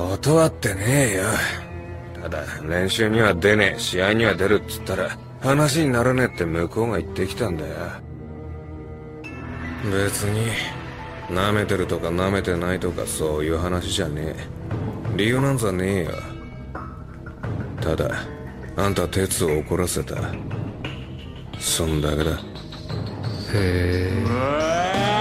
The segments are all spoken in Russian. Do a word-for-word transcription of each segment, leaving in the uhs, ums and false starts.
断ってねえよ。ただ練習には出ねえ、試合には出るっつったら話にならねえって向こうが言ってきたんだよ。別に舐めてるとか舐めてないとかそういう話じゃねえ。理由なんざねえよ。ただあんた鉄を怒らせた、そんだけだ。へえ。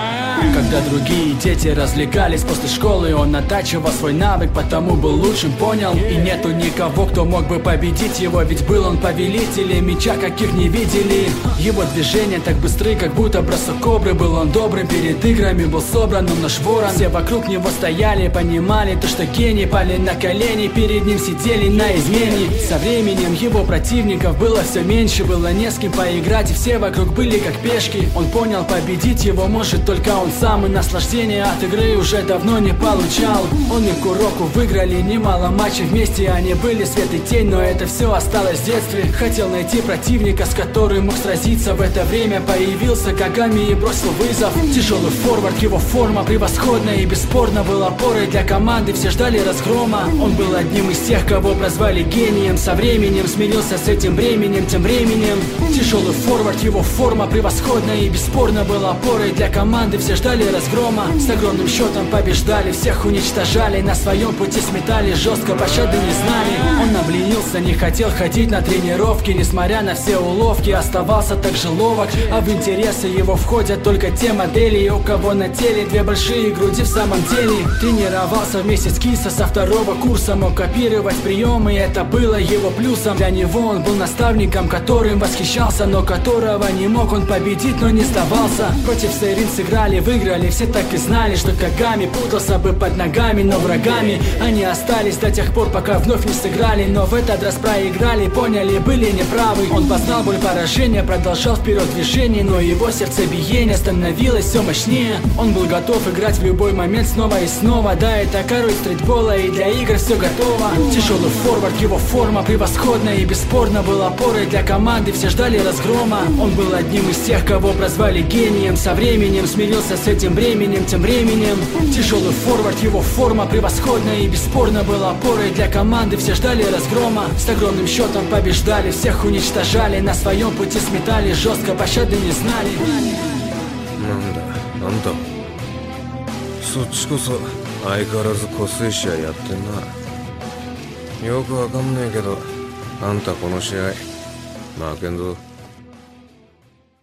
Когда другие дети развлекались после школы, он оттачивал свой навык, потому был лучшим, понял? И нету никого, кто мог бы победить его, ведь был он повелителем меча, каких не видели. Его движения так быстры, как будто бросок кобры. Был он добрым перед играми, был собран, он наш ворон. Все вокруг него стояли, понимали то, что гений. Пали на колени, перед ним сидели на измене. Со временем его противников было все меньше, было не с кем поиграть, и все вокруг были как пешки. Он понял, победить его может только он сам, и наслаждение от игры уже давно не получал. Он и Куроку выиграли немало матчей вместе, они были свет и тень, но это все осталось в детстве. Хотел найти противника, с которым мог сразиться. В это время появился Кагами и бросил вызов. Тяжелый форвард, его форма превосходная и бесспорно был опорой для команды, все ждали разгрома. Он был одним из тех, кого прозвали гением. Со временем смирился с этим бременем, тем временем. Тяжелый форвард, его форма превосходная и бесспорно был опорой для команды, все ждали разгрома. С огромным счетом побеждали, всех уничтожали, на своем пути сметали, жестко пощады не знали. Он обленился, не хотел ходить на тренировки, несмотря на все уловки, оставался так же ловок. А в интересы его входят только те модели, у кого на теле две большие груди в самом деле. Тренировался вместе с Киса со второго курса, мог копировать приемы, и это было его плюсом. Для него он был наставником, которым восхищался, но которого не мог он победить, но не сдавался. Против Сейрин сыграли, выиграли, все так и знали, что Кагами путался бы под ногами, но врагами они остались до тех пор, пока вновь не сыграли. Но в этот раз проиграли, поняли, были неправы. Он познал боль поражения, продолжал вперед движение, но его сердцебиение становилось все мощнее. Он был готов играть в любой момент снова и снова. Да, это король стритбола, и для игр все готово. Тяжелый форвард, его форма превосходная и бесспорно был опорой для команды, все ждали разгрома. Он был одним из тех, кого прозвали гением. Со временем смирился с этим бременем, тем временем. Тяжелый форвард, его форма превосходная и бесспорно был опорой для команды, все ждали разгрома. С огромным счетом побеждали, всех уничтожали, на своем пути сметали, жестко пощады не знали. なんだあんたもそっちこそ相変わらず個性試合やってんな。よくわかんねえけどあんたこの試合負けんぞ。